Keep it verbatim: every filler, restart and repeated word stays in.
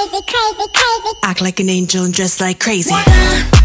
crazy, crazy, crazy. Act like an angel and dress like crazy.